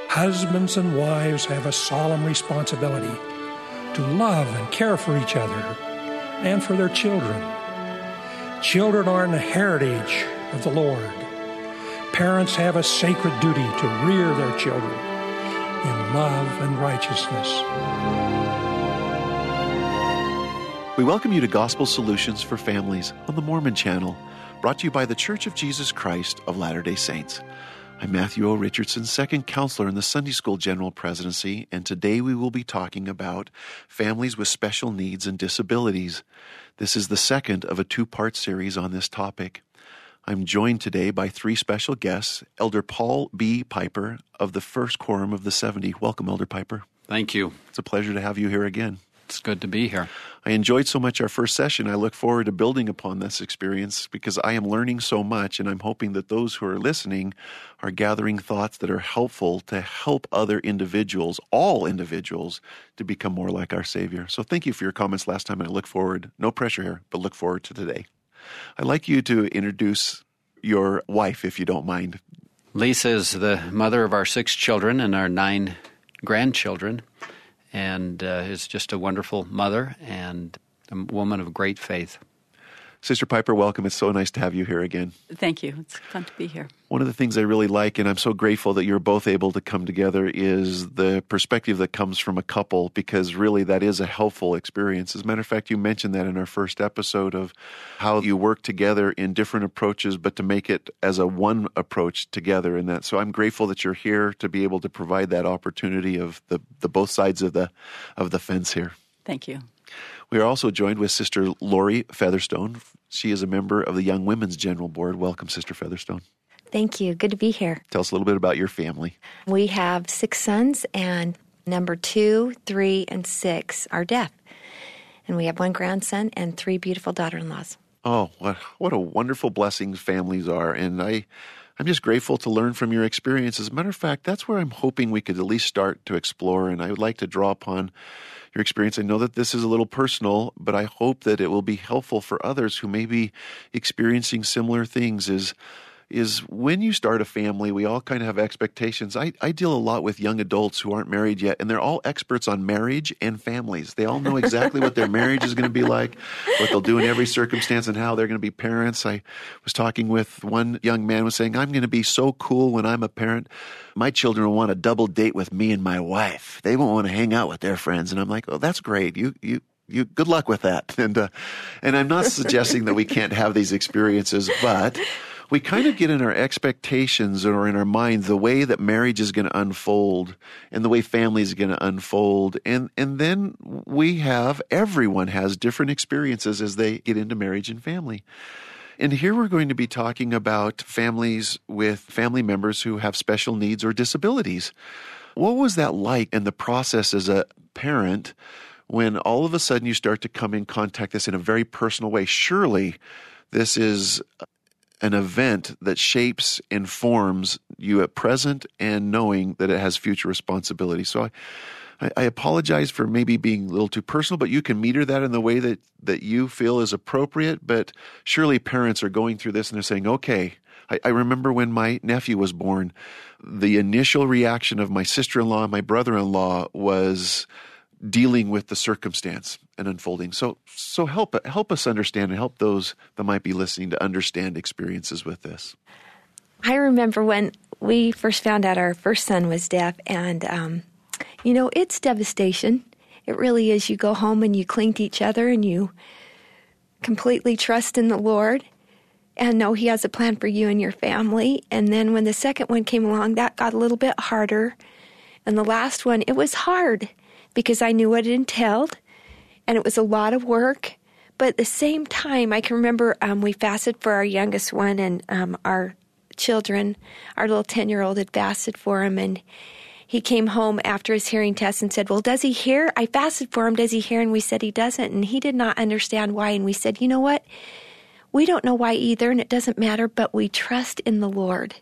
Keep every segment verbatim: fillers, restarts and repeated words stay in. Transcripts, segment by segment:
Husbands and wives have a solemn responsibility to love and care for each other and for their children. Children are an heritage of the Lord. Parents have a sacred duty to rear their children in love and righteousness. We welcome you to Gospel Solutions for Families on the Mormon Channel, brought to you by the Church of Jesus Christ of Latter-day Saints. I'm Matthew O. Richardson, second counselor in the Sunday School General Presidency, and today we will be talking about families with special needs and disabilities. This is the second of a two-part series on this topic. I'm joined today by three special guests, Elder Paul B. Piper of the First Quorum of the seventy. Welcome, Elder Piper. Thank you. It's a pleasure to have you here again. It's good to be here. I enjoyed so much our first session. I look forward to building upon this experience because I am learning so much, and I'm hoping that those who are listening are gathering thoughts that are helpful to help other individuals, all individuals, to become more like our Savior. So thank you for your comments last time, and I look forward, no pressure here, but look forward to today. I'd like you to introduce your wife, if you don't mind. Lisa is the mother of our six children and our nine grandchildren, and uh, is just a wonderful mother and a woman of great faith. Sister Piper, welcome. It's so nice to have you here again. Thank you. It's fun to be here. One of the things I really like, and I'm so grateful that you're both able to come together, is the perspective that comes from a couple, because really that is a helpful experience. As a matter of fact, you mentioned that in our first episode of how you work together in different approaches, but to make it as a one approach together in that. So I'm grateful that you're here to be able to provide that opportunity of the, the both sides of the of the fence here. Thank you. We are also joined with Sister Lori Featherstone. She is a member of the Young Women's General Board. Welcome, Sister Featherstone. Thank you. Good to be here. Tell us a little bit about your family. We have six sons, and number two, three, and six are deaf. And we have one grandson and three beautiful daughter-in-laws. Oh, what, what a wonderful blessing families are. And I, I'm just grateful to learn from your experience. As a matter of fact, that's where I'm hoping we could at least start to explore. And I would like to draw upon your experience. I know that this is a little personal, but I hope that it will be helpful for others who may be experiencing similar things. Is is when you start a family, we all kind of have expectations. I, I deal a lot with young adults who aren't married yet, and they're all experts on marriage and families. They all know exactly what their marriage is going to be like, what they'll do in every circumstance, and how they're going to be parents. I was talking with one young man who was saying, I'm going to be so cool when I'm a parent. My children will want a double date with me and my wife. They won't want to hang out with their friends. And I'm like, oh, that's great. You, you, you, good luck with that. And, uh, and I'm not suggesting that we can't have these experiences, but we kind of get in our expectations or in our minds the way that marriage is going to unfold and the way family is going to unfold. And, and then we have, everyone has different experiences as they get into marriage and family. And here we're going to be talking about families with family members who have special needs or disabilities. What was that like in the process as a parent when all of a sudden you start to come in contact with this in a very personal way? Surely this is an event that shapes and forms you at present and knowing that it has future responsibility. So I, I apologize for maybe being a little too personal, but you can meter that in the way that, that you feel is appropriate. But surely parents are going through this and they're saying, okay, I, I remember when my nephew was born, the initial reaction of my sister-in-law and my brother-in-law was dealing with the circumstance and unfolding. So so help help us understand and help those that might be listening to understand experiences with this. I remember when we first found out our first son was deaf, and, um, you know, it's devastation. It really is. You go home and you cling to each other and you completely trust in the Lord and know He has a plan for you and your family. And then when the second one came along, that got a little bit harder. And the last one, it was hard because I knew what it entailed, and it was a lot of work. But at the same time, I can remember um, we fasted for our youngest one, and um, our children, our little ten-year-old had fasted for him, and he came home after his hearing test and said, well, does he hear? I fasted for him. Does he hear? And we said he doesn't, and he did not understand why. And we said, you know what? We don't know why either, and it doesn't matter, but we trust in the Lord.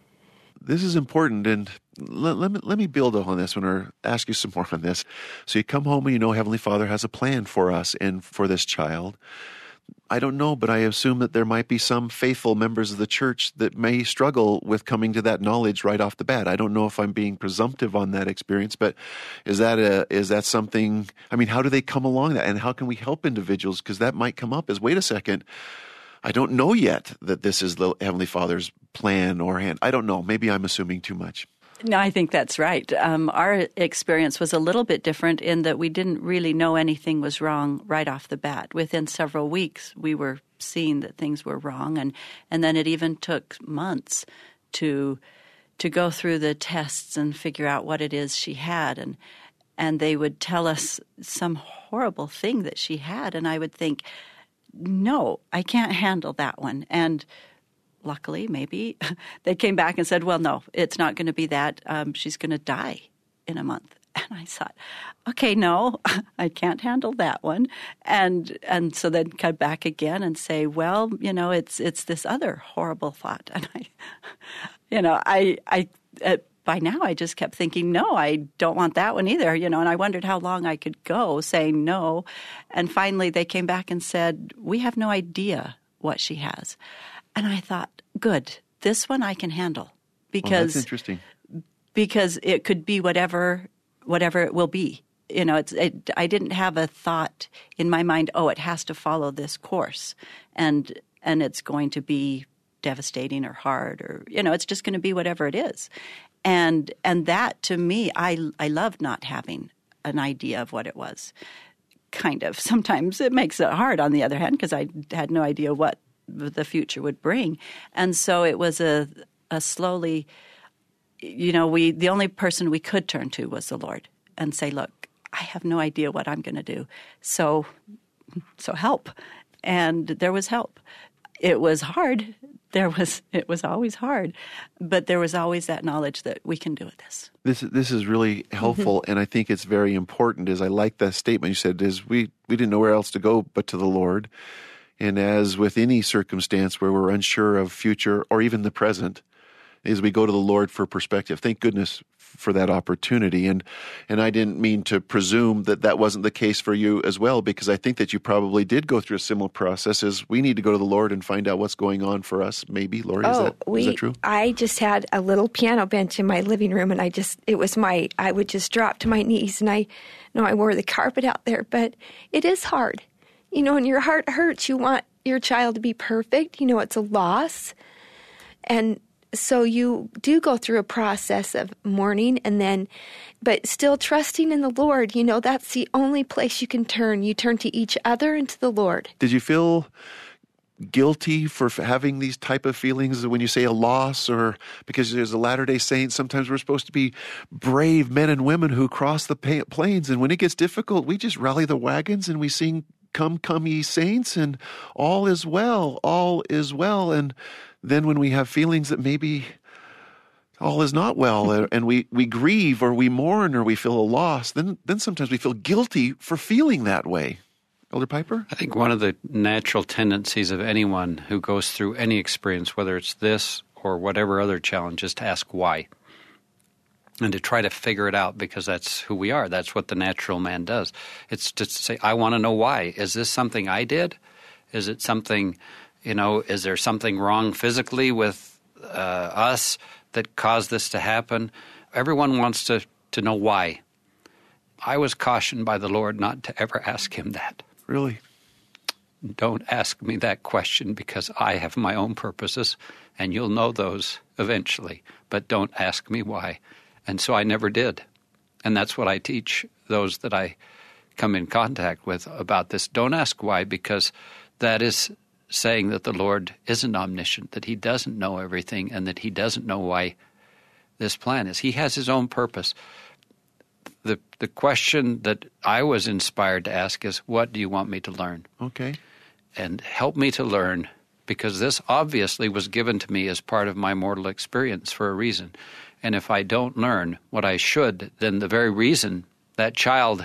This is important, and let, let, me, let me build on this one or ask you some more on this. So you come home and you know Heavenly Father has a plan for us and for this child. I don't know, but I assume that there might be some faithful members of the church that may struggle with coming to that knowledge right off the bat. I don't know if I'm being presumptive on that experience, but is that a, is that something, I mean, how do they come along that? And how can we help individuals? Because that might come up as, wait a second, I don't know yet that this is the Heavenly Father's plan or hand. I don't know. Maybe I'm assuming too much. No, I think that's right. Um, our experience was a little bit different in that we didn't really know anything was wrong right off the bat. Within several weeks, we were seeing that things were wrong, and, and then it even took months to to go through the tests and figure out what it is she had. And and they would tell us some horrible thing that she had, and I would think, no, I can't handle that one. And luckily, maybe, they came back and said, well, no, it's not going to be that. Um, she's going to die in a month. And I thought, okay, no, I can't handle that one. And and so then come back again and say, well, you know, it's it's this other horrible thought. And I, you know, I, I uh, by now I just kept thinking, no, I don't want that one either, you know, and I wondered how long I could go saying no. And finally they came back and said, we have no idea what she has. And I thought, good, this one I can handle because well, that's interesting. Because it could be whatever whatever it will be. You know, it's it, I didn't have a thought in my mind, oh, it has to follow this course, and and it's going to be devastating or hard, or you know, it's just going to be whatever it is. And and that to me, I I loved not having an idea of what it was. Kind of. Sometimes it makes it hard. On the other hand, because I had no idea what the future would bring. And so it was a a slowly, you know, we the only person we could turn to was the Lord and say, look, I have no idea what I'm going to do. So so help. And there was help. It was hard. There was it was always hard, but there was always that knowledge that we can do this. This this is really helpful, mm-hmm. and I think it's very important. Is I like that statement you said. Is we we didn't know where else to go but to the Lord. And as with any circumstance where we're unsure of future or even the present, is we go to the Lord for perspective. Thank goodness for that opportunity. And and I didn't mean to presume that that wasn't the case for you as well, because I think that you probably did go through a similar process. Is we need to go to the Lord and find out what's going on for us. Maybe, Lori, oh, is, that, we, is that true? I just had a little piano bench in my living room, and I just it was my I would just drop to my knees, and I know I wore the carpet out there, but it is hard. You know, and your heart hurts. You want your child to be perfect. You know, it's a loss. And so you do go through a process of mourning and then, but still trusting in the Lord. You know, that's the only place you can turn. You turn to each other and to the Lord. Did you feel guilty for having these type of feelings when you say a loss, or because there's a Latter-day Saints, sometimes we're supposed to be brave men and women who cross the plains, and when it gets difficult, we just rally the wagons and we sing, come, come ye saints, and all is well, all is well. And then when we have feelings that maybe all is not well, and we, we grieve or we mourn or we feel a loss, then then sometimes we feel guilty for feeling that way. Elder Piper? I think one of the natural tendencies of anyone who goes through any experience, whether it's this or whatever other challenge, is to ask why. And to try to figure it out, because that's who we are. That's what the natural man does. It's just to say, I want to know why. Is this something I did? Is it something, you know, is there something wrong physically with uh, us that caused this to happen? Everyone wants to, to know why. I was cautioned by the Lord not to ever ask him that. Really? Don't ask me that question, because I have my own purposes, and you'll know those eventually. But don't ask me why. And so I never did. And that's what I teach those that I come in contact with about this. Don't ask why, because that is saying that the Lord isn't omniscient, that he doesn't know everything, and that he doesn't know why this plan is. He has his own purpose. The the question that I was inspired to ask is, what do you want me to learn? Okay. And help me to learn, because this obviously was given to me as part of my mortal experience for a reason. And if I don't learn what I should, then the very reason that child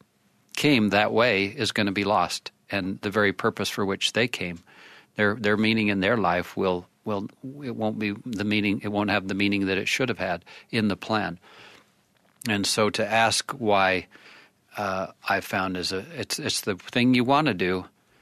came that way is going to be lost. And the very purpose for which they came, their their meaning in their life will will it won't be the meaning, it won't have the meaning that it should have had in the plan. And so to ask why, uh, I found is a it's it's the thing you want to do,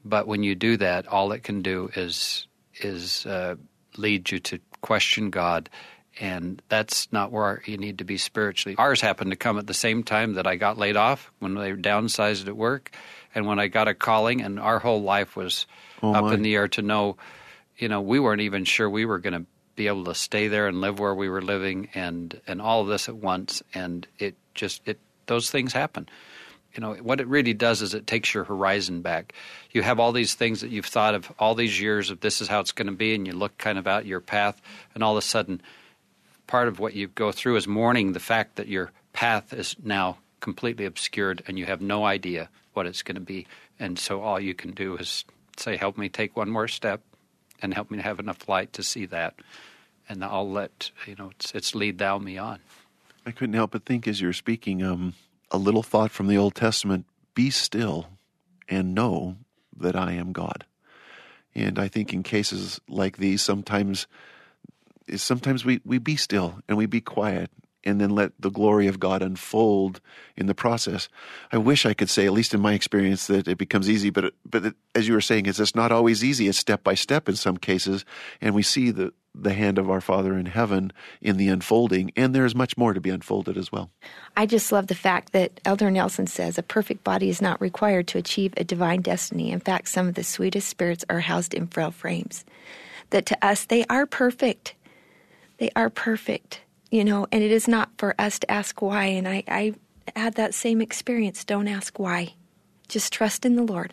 But when you do that, all it can do is is uh, lead you to question God, and that's not where you need to be spiritually. Ours happened to come at the same time that I got laid off, when they downsized at work, and when I got a calling, and our whole life was oh up my. in the air to know, you know, we weren't even sure we were going to be able to stay there and live where we were living, and, and all of this at once, and it just, it those things happen. You know, what it really does is it takes your horizon back. You have all these things that you've thought of all these years of this is how it's going to be, and you look kind of out your path, and all of a sudden part of what you go through is mourning the fact that your path is now completely obscured and you have no idea what it's going to be. And so all you can do is say, help me take one more step and help me to have enough light to see that. And I'll let, you know, it's, it's lead thou me on. I couldn't help but think as you're speaking, um, a little thought from the Old Testament, be still and know that I am God. And I think in cases like these, sometimes sometimes we, we be still and we be quiet and then let the glory of God unfold in the process. I wish I could say, at least in my experience, that it becomes easy, but it, but it, as you were saying, it's just not always easy. It's step by step in some cases, and we see the, the hand of our Father in heaven in the unfolding, and there is much more to be unfolded as well. I just love the fact that Elder Nelson says a perfect body is not required to achieve a divine destiny. In fact, some of the sweetest spirits are housed in frail frames. That to us, they are perfect. They are perfect, you know, and it is not for us to ask why. And I, I had that same experience. Don't ask why. Just trust in the Lord.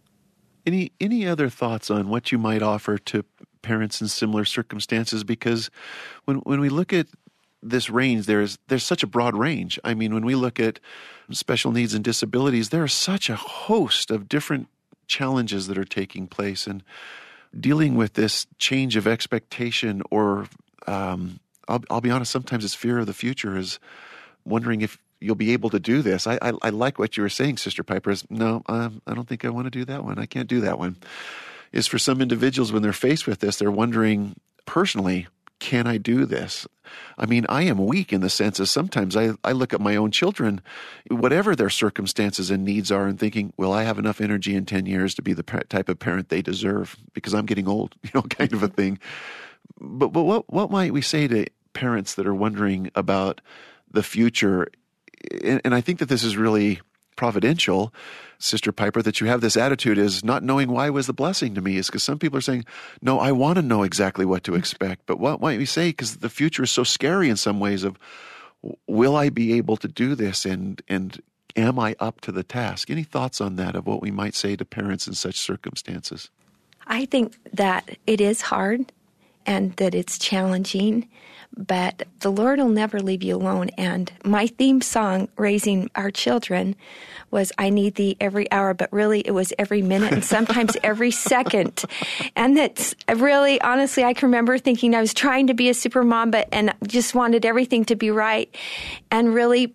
Any any other thoughts on what you might offer to parents in similar circumstances? Because when when we look at this range, there's there's such a broad range. I mean, when we look at special needs and disabilities, there are such a host of different challenges that are taking place, and dealing with this change of expectation, or um, I'll, I'll be honest, sometimes it's fear of the future, is wondering if you'll be able to do this. I, I, I like what you were saying, Sister Piper, is no, um, I don't think I want to do that one. I can't do that one. Is for some individuals, when they're faced with this, they're wondering personally, can I do this? I mean, I am weak in the sense of sometimes I, I look at my own children, whatever their circumstances and needs are, and thinking, will I have enough energy in ten years to be the type of parent they deserve because I'm getting old, you know, kind of a thing. But, but what, what might we say to parents that are wondering about the future? And, and I think that this is really providential, Sister Piper, that you have this attitude, is not knowing why was the blessing to me, is because some people are saying, no, I want to know exactly what to expect. But what might we say? Because the future is so scary in some ways of, will I be able to do this? And, and am I up to the task? Any thoughts on that, of what we might say to parents in such circumstances? I think that it is hard and that it's challenging, but the Lord will never leave you alone. And my theme song, Raising Our Children, was I Need Thee Every Hour, but really it was every minute and sometimes every second. And that's really, honestly, I can remember thinking I was trying to be a super mom, but and just wanted everything to be right. And really,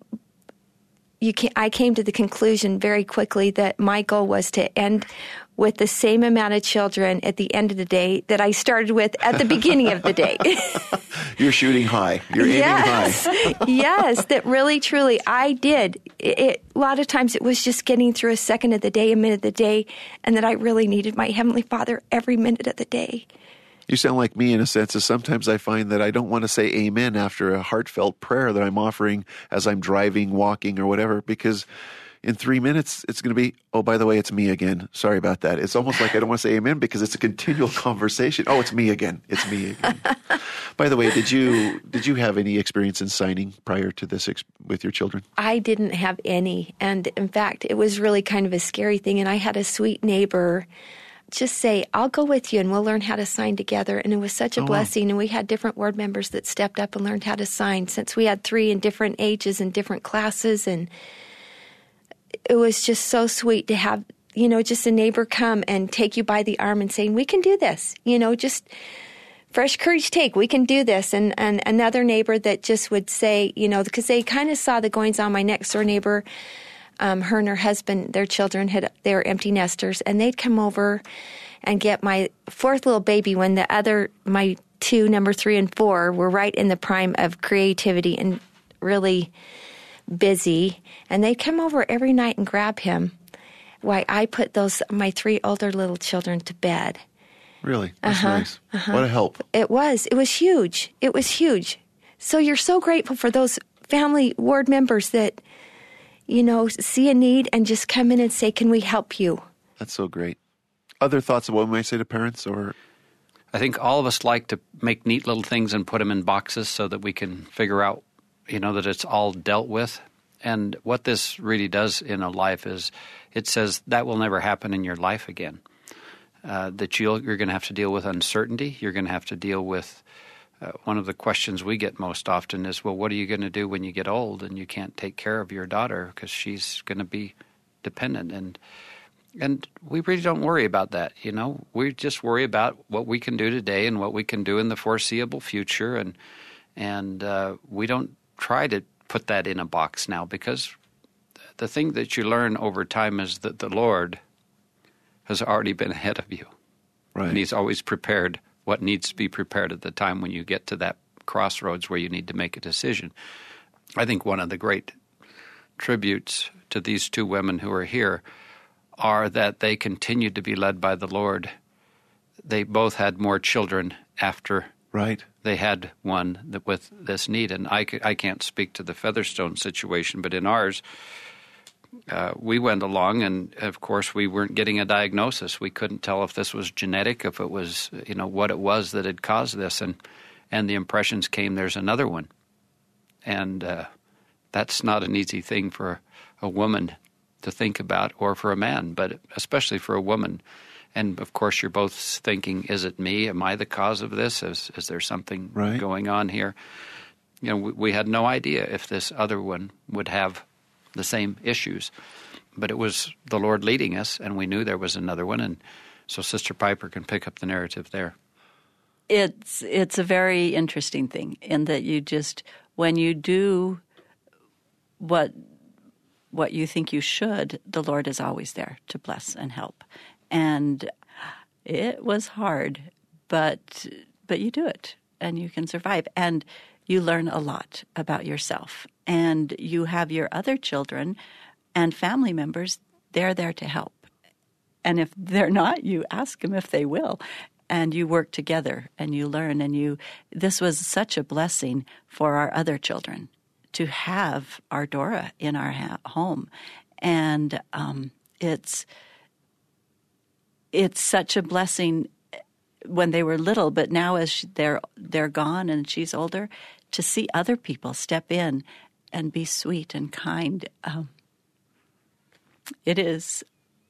you can, I came to the conclusion very quickly that my goal was to end with the same amount of children at the end of the day that I started with at the beginning of the day. You're shooting high. You're aiming yes. high. Yes, that really, truly, I did. It, it, a lot of times it was just getting through a second of the day, a minute of the day, and that I really needed my Heavenly Father every minute of the day. You sound like me in a sense, as sometimes I find that I don't want to say amen after a heartfelt prayer that I'm offering as I'm driving, walking, or whatever, because in three minutes, it's going to be, oh, by the way, it's me again. Sorry about that. It's almost like I don't want to say amen because it's a continual conversation. Oh, it's me again. It's me again. By the way, did you did you have any experience in signing prior to this ex- with your children? I didn't have any. And in fact, it was really kind of a scary thing. And I had a sweet neighbor just say, I'll go with you and we'll learn how to sign together. And it was such a oh, blessing. Wow. And we had different ward members that stepped up and learned how to sign, since we had three in different ages and different classes. And it was just so sweet to have, you know, just a neighbor come and take you by the arm and saying, we can do this, you know, just fresh courage take, we can do this. And, and another neighbor that just would say, you know, because they kind of saw the goings on. My next door neighbor, um, her and her husband, their children, had they were empty nesters, and they'd come over and get my fourth little baby when the other, my two, number three and four, were right in the prime of creativity and really busy. And they'd come over every night and grab him why I put those my three older little children to bed. Really? That's Uh-huh, nice. Uh-huh. What a help. It was. It was huge. It was huge. So you're so grateful for those family ward members that, you know, see a need and just come in and say, can we help you? That's so great. Other thoughts of what we might say to parents? Or I think all of us like to make neat little things and put them in boxes so that we can figure out, you know, that it's all dealt with. And what this really does in a life is it says that will never happen in your life again. Uh, that you'll, you're going to have to deal with uncertainty. You're going to have to deal with uh, one of the questions we get most often is, well, what are you going to do when you get old and you can't take care of your daughter because she's going to be dependent? And and we really don't worry about that, you know. We just worry about what we can do today and what we can do in the foreseeable future. And, and uh, we don't try to put that in a box now, because the thing that you learn over time is that the Lord has already been ahead of you. right. And he's always prepared what needs to be prepared at the time when you get to that crossroads where you need to make a decision. I think one of the great tributes to these two women who are here are that they continued to be led by the Lord. They both had more children after Right. they had one that with this need. And I, I can't speak to the Featherstone situation, but in ours, uh, we went along, and of course we weren't getting a diagnosis. We couldn't tell if this was genetic, if it was, you know, what it was that had caused this. And, and the impressions came, there's another one. And uh, that's not an easy thing for a woman to think about, or for a man, but especially for a woman. And, of course, you're both thinking, is it me? Am I the cause of this? Is, is there something right. going on here? You know, we, we had no idea if this other one would have the same issues. But it was the Lord leading us, and we knew there was another one. And so Sister Piper can pick up the narrative there. It's, it's a very interesting thing in that you just, when you do what what you think you should, the Lord is always there to bless and help. And it was hard, but but you do it, and you can survive. And you learn a lot about yourself. And you have your other children and family members, they're there to help. And if they're not, you ask them if they will. And you work together, and you learn. And you. This was such a blessing for our other children to have our Dora in our ha- home. And um, it's... It's such a blessing when they were little, but now as they're they're gone and she's older, to see other people step in and be sweet and kind. Um, it is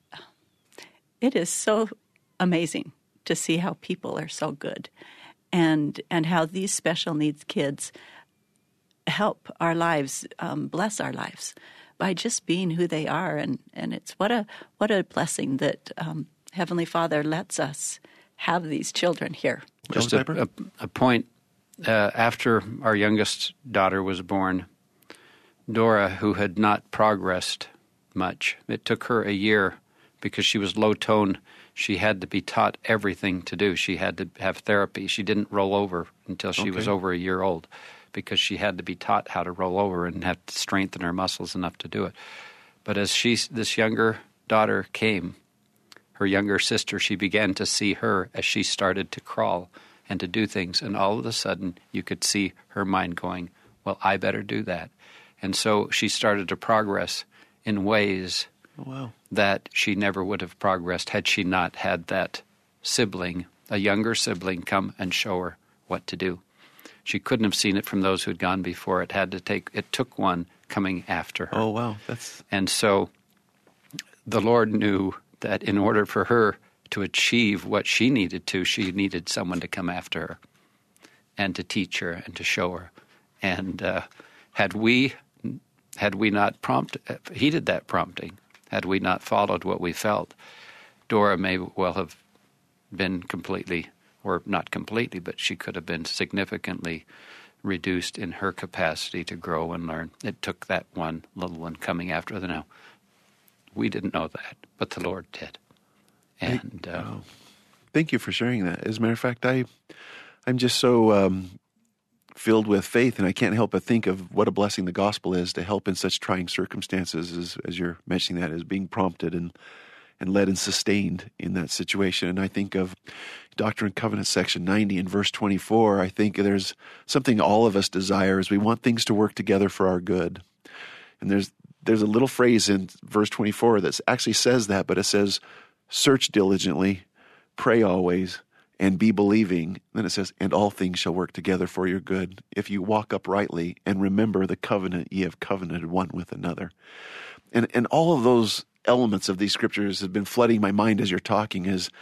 it is so amazing to see how people are so good, and and how these special needs kids help our lives, um, bless our lives by just being who they are, and, and it's what a what a blessing that. Um, Heavenly Father lets us have these children here. Just a, a, a point, uh, after our youngest daughter was born, Dora, who had not progressed much, it took her a year because she was low tone. She had to be taught everything to do. She had to have therapy. She didn't roll over until she okay. was over a year old, because she had to be taught how to roll over and have to strengthen her muscles enough to do it. But as she, this younger daughter came, her younger sister, she began to see her as she started to crawl and to do things. And all of a sudden, you could see her mind going, well, I better do that. And so she started to progress in ways oh, wow. that she never would have progressed had she not had that sibling, a younger sibling, come and show her what to do. She couldn't have seen it from those who had gone before. It had to take, it took one coming after her. Oh, wow. That's... And so the Lord knew that in order for her to achieve what she needed to, she needed someone to come after her and to teach her and to show her. And uh, had we had we not prompt, heeded that prompting, had we not followed what we felt, Dora may well have been completely, or not completely, but she could have been significantly reduced in her capacity to grow and learn. It took that one little one coming after her. Now, we didn't know that, but the Lord did. And uh, wow. Thank you for sharing that. As a matter of fact, I, I'm just so um, filled with faith, and I can't help but think of what a blessing the gospel is to help in such trying circumstances as, as you're mentioning that, as being prompted and, and led and sustained in that situation. And I think of Doctrine and Covenants section ninety and verse twenty-four. I think there's something all of us desire is we want things to work together for our good. And there's there's a little phrase in verse twenty-four that actually says that, but it says, search diligently, pray always, and be believing. Then it says, and all things shall work together for your good, if you walk uprightly and remember the covenant ye have covenanted one with another. And and all of those elements of these scriptures have been flooding my mind as you're talking, is,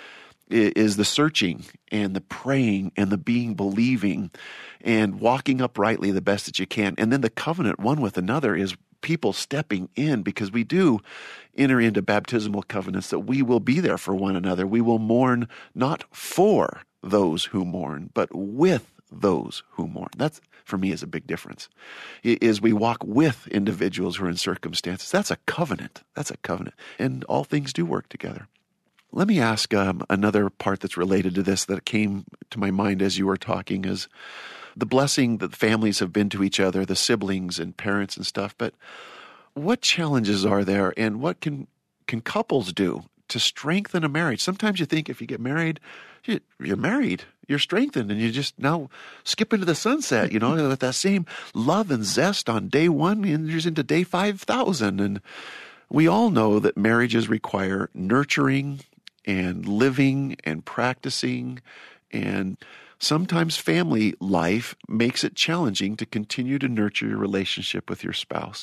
is the searching and the praying and the being believing and walking uprightly the best that you can. And then the covenant one with another is people stepping in, because we do enter into baptismal covenants that we will be there for one another. We will mourn not for those who mourn, but with those who mourn. That's, for me, is a big difference. Is we walk with individuals who are in circumstances. That's a covenant. That's a covenant. And all things do work together. Let me ask um, another part that's related to this that came to my mind as you were talking, is the blessing that families have been to each other, the siblings and parents and stuff. But what challenges are there, and what can can couples do to strengthen a marriage? Sometimes you think if you get married, you, you're married, you're strengthened, and you just now skip into the sunset, you know, with that same love and zest on day one, and you're into day five thousand. And we all know that marriages require nurturing and living and practicing, and sometimes family life makes it challenging to continue to nurture your relationship with your spouse.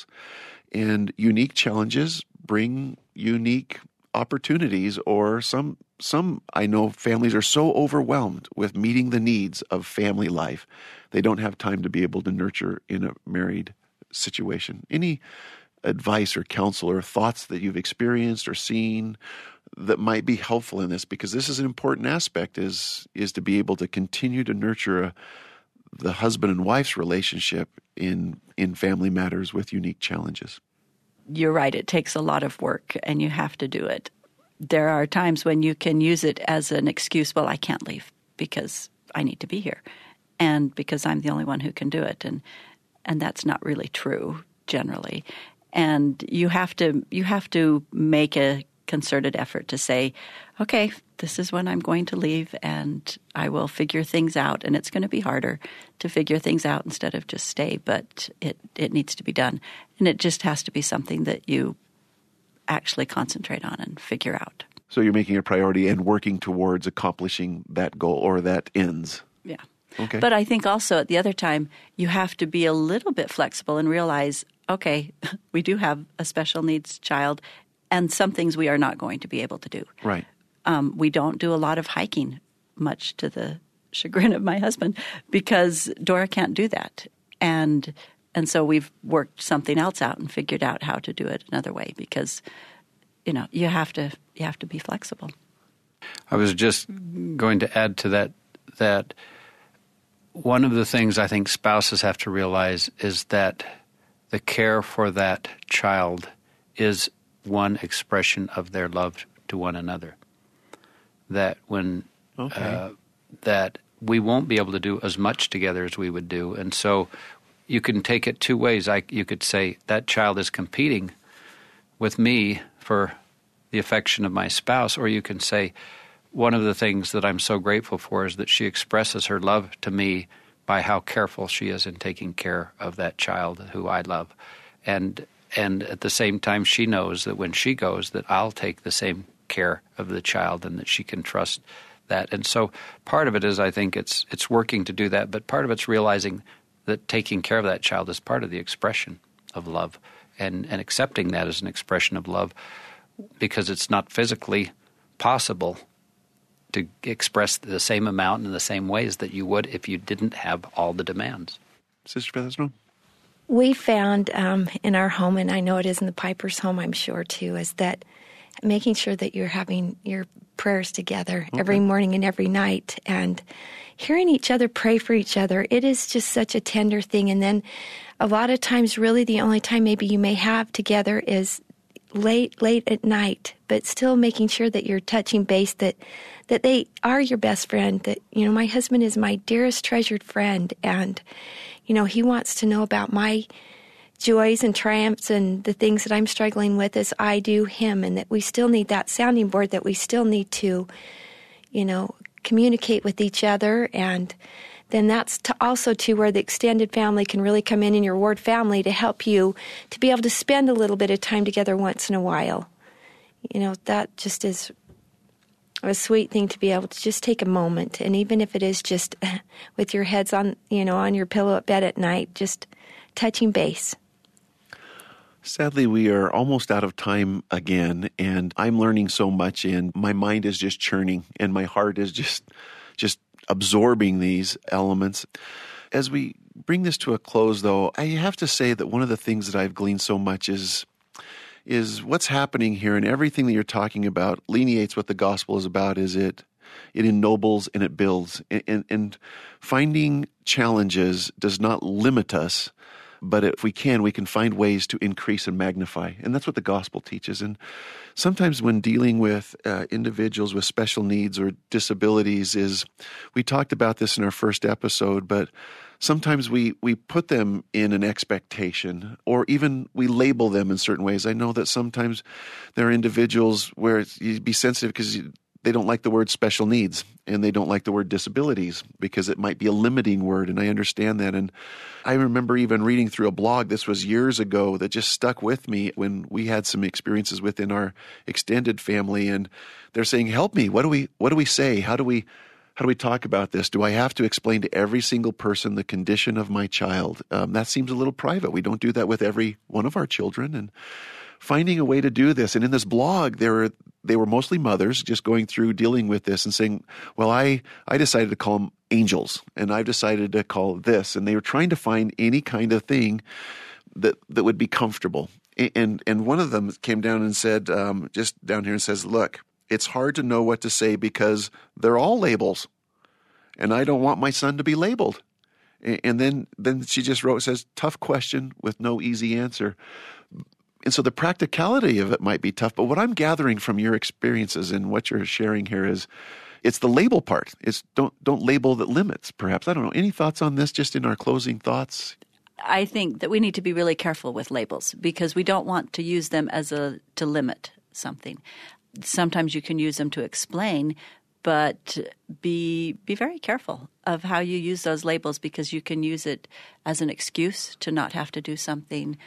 And unique challenges bring unique opportunities, or some, some I know families are so overwhelmed with meeting the needs of family life, they don't have time to be able to nurture in a married situation. Any advice or counsel or thoughts that you've experienced or seen that might be helpful in this? Because this is an important aspect, is is to be able to continue to nurture a, the husband and wife's relationship in in family matters with unique challenges. You're right. It takes a lot of work, and you have to do it. There are times when you can use it as an excuse. Well, I can't leave because I need to be here, and because I'm the only one who can do it, and and that's not really true generally. And you have to you have to make a concerted effort to say, okay, this is when I'm going to leave, and I will figure things out. And it's going to be harder to figure things out instead of just stay, but it, it needs to be done. And it just has to be something that you actually concentrate on and figure out. So you're making a priority and working towards accomplishing that goal, or that ends. Yeah. Okay. But I think also at the other time, you have to be a little bit flexible and realize, okay, we do have a special needs child, and some things we are not going to be able to do. Right. Um, we don't do a lot of hiking, much to the chagrin of my husband, because Dora can't do that. And and so we've worked something else out and figured out how to do it another way, because, you know, you have to you have to be flexible. I was just going to add to that that one of the things I think spouses have to realize is that the care for that child is one expression of their love to one another. That when okay. uh, that we won't be able to do as much together as we would do, and so you can take it two ways. I, you could say that child is competing with me for the affection of my spouse, or you can say one of the things that I'm so grateful for is that she expresses her love to me by how careful she is in taking care of that child who I love, and. And at the same time, she knows that when she goes, that I'll take the same care of the child, and that she can trust that. And so part of it is, I think, it's it's working to do that, but part of it's realizing that taking care of that child is part of the expression of love, and, and accepting that as an expression of love, because it's not physically possible to express the same amount in the same ways that you would if you didn't have all the demands. Sister Featherston? We found um, in our home, and I know it is in the Piper's home, I'm sure too, is that making sure that you're having your prayers together okay. every morning and every night, and hearing each other pray for each other. It is just such a tender thing. And then a lot of times, really the only time maybe you may have together is late, late at night, but still making sure that you're touching base, that that they are your best friend, that, you know, my husband is my dearest treasured friend, and, you know, he wants to know about my joys and triumphs and the things that I'm struggling with as I do him, and that we still need that sounding board, that we still need to, you know, communicate with each other. And then that's to also to where the extended family can really come in, in your ward family, to help you to be able to spend a little bit of time together once in a while. You know, that just is a sweet thing to be able to just take a moment. And even if it is just with your heads on, you know, on your pillow at bed at night, just touching base. Sadly, we are almost out of time again, and I'm learning so much, and my mind is just churning, and my heart is just just absorbing these elements. As we bring this to a close, though, I have to say that one of the things that I've gleaned so much is is what's happening here, and everything that you're talking about lineates what the gospel is about. Is it it ennobles and it builds, and, and, and finding challenges does not limit us. But if we can, we can find ways to increase and magnify. And that's what the gospel teaches. And sometimes when dealing with uh, individuals with special needs or disabilities, is we talked about this in our first episode, but sometimes we, we put them in an expectation, or even we label them in certain ways. I know that sometimes there are individuals where it's, you'd be sensitive because you, they don't like the word special needs, and they don't like the word disabilities because it might be a limiting word, and I understand that. And I remember even reading through a blog, this was years ago, that just stuck with me when we had some experiences within our extended family, and they're saying, help me, what do we what do we say? How do we how do we talk about this? Do I have to explain to every single person the condition of my child? Um, that seems a little private. We don't do that with every one of our children, and finding a way to do this. And in this blog, there were they were mostly mothers just going through dealing with this and saying, well, I, I decided to call them angels, and I've decided to call this. And they were trying to find any kind of thing that that would be comfortable. And and one of them came down and said, um, just down here and says, look, it's hard to know what to say because they're all labels, and I don't want my son to be labeled. And then, then she just wrote, says, tough question with no easy answer. And so the practicality of it might be tough, but what I'm gathering from your experiences and what you're sharing here is it's the label part. It's don't don't label that limits, perhaps. I don't know. Any thoughts on this just in our closing thoughts? I think that we need to be really careful with labels because we don't want to use them as a to limit something. Sometimes you can use them to explain, but be be very careful of how you use those labels because you can use it as an excuse to not have to do something,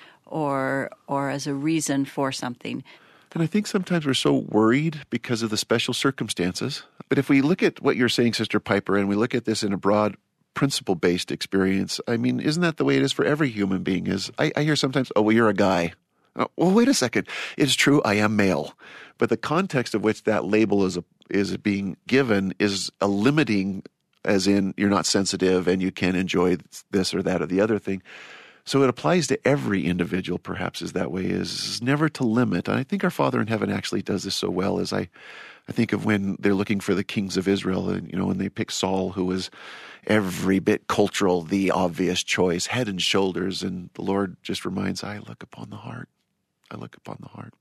or or as a reason for something. And I think sometimes we're so worried because of the special circumstances. But if we look at what you're saying, Sister Piper, and we look at this in a broad principle-based experience, I mean, isn't that the way it is for every human being? Is I, I hear sometimes, oh, well, you're a guy. Oh, well, wait a second. It's true, I am male. But the context of which that label is a, is being given is a limiting, as in you're not sensitive and you can't enjoy this or that or the other thing. So it applies to every individual, perhaps, is that way, is never to limit. And I think our Father in heaven actually does this so well, as I, I think of when they're looking for the kings of Israel, and, you know, when they pick Saul, who was every bit cultural, the obvious choice, head and shoulders, and the Lord just reminds, I look upon the heart. I look upon the heart.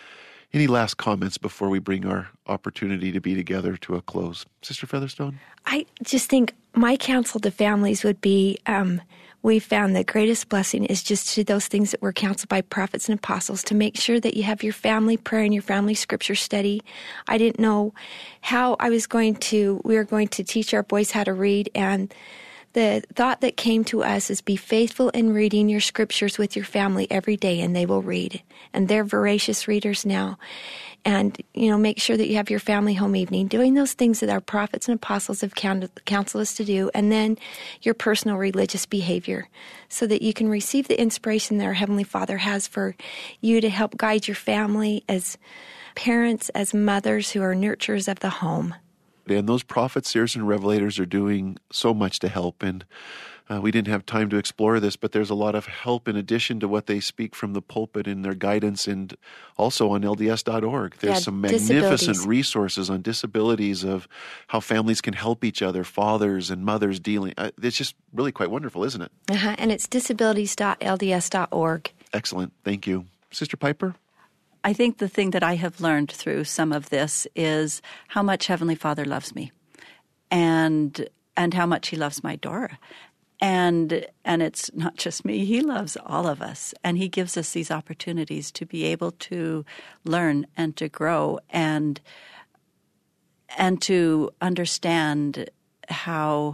Any last comments before we bring our opportunity to be together to a close? Sister Featherstone? I just think my counsel to families would be, um, we found the greatest blessing is just to those things that were counseled by prophets and apostles, to make sure that you have your family prayer and your family scripture study. I didn't know how I was going to, we were going to teach our boys how to read, and the thought that came to us is be faithful in reading your scriptures with your family every day, and they will read. And they're voracious readers now. And, you know, make sure that you have your family home evening, doing those things that our prophets and apostles have counseled us to do, and then your personal religious behavior, so that you can receive the inspiration that our Heavenly Father has for you to help guide your family as parents, as mothers who are nurturers of the home. And those prophets, seers, and revelators are doing so much to help. And uh, we didn't have time to explore this, but there's a lot of help in addition to what they speak from the pulpit in their guidance, and also on L D S dot org. There's yeah, some magnificent resources on disabilities, of how families can help each other, fathers and mothers dealing. Uh, it's just really quite wonderful, isn't it? Uh-huh. And it's disabilities dot L D S dot org. Excellent. Thank you. Sister Piper? I think the thing that I have learned through some of this is how much Heavenly Father loves me, and and how much He loves my Dora. And and it's not just me. He loves all of us. And He gives us these opportunities to be able to learn and to grow and and to understand how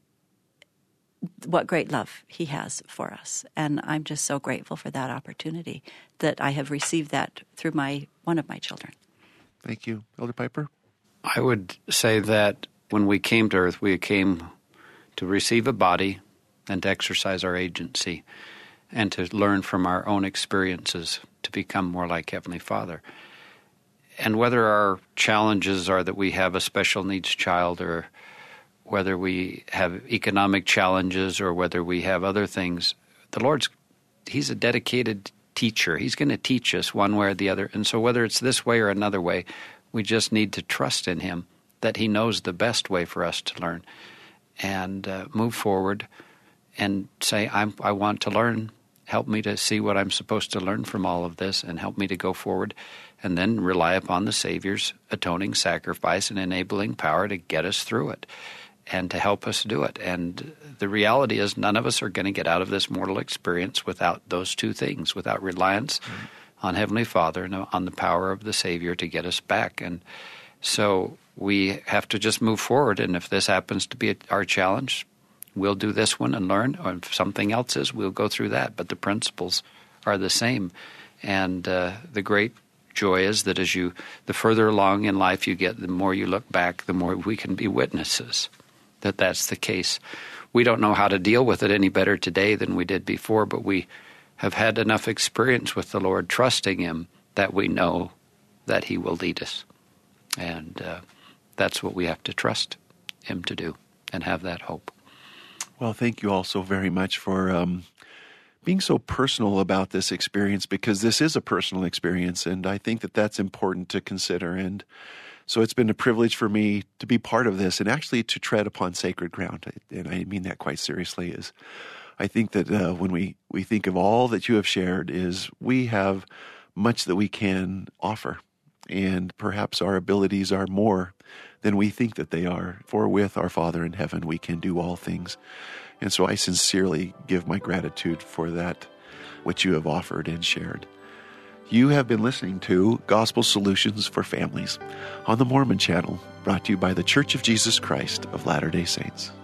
what great love He has for us. And I'm just so grateful for that opportunity that I have received that through my one of my children. Thank you. Elder Piper? I would say that when we came to earth, we came to receive a body and to exercise our agency and to learn from our own experiences to become more like Heavenly Father. And whether our challenges are that we have a special needs child, or whether we have economic challenges, or whether we have other things, the Lord's, He's a dedicated teacher. He's going to teach us one way or the other. And so whether it's this way or another way, we just need to trust in Him that He knows the best way for us to learn, and uh, move forward and say, I'm, I want to learn. Help me to see what I'm supposed to learn from all of this, and help me to go forward, and then rely upon the Savior's atoning sacrifice and enabling power to get us through it and to help us do it. And the reality is none of us are going to get out of this mortal experience without those two things, without reliance mm-hmm. on Heavenly Father and on the power of the Savior to get us back. And so we have to just move forward, and if this happens to be our challenge, we'll do this one and learn, or if something else is, we'll go through that. But the principles are the same. And uh, the great joy is that as you, the further along in life you get, the more you look back, the more we can be witnesses that that's the case. We don't know how to deal with it any better today than we did before, but we have had enough experience with the Lord, trusting Him, that we know that He will lead us. And uh, that's what we have to trust Him to do, and have that hope. Well, thank you all so very much for um, being so personal about this experience, because this is a personal experience, and I think that that's important to consider. And so it's been a privilege for me to be part of this, and actually to tread upon sacred ground. And I mean that quite seriously. Is I think that uh, when we, we think of all that you have shared, is we have much that we can offer, and perhaps our abilities are more than we think that they are. For with our Father in heaven, we can do all things. And so I sincerely give my gratitude for that, what you have offered and shared. You have been listening to Gospel Solutions for Families on the Mormon Channel, brought to you by the Church of Jesus Christ of Latter-day Saints.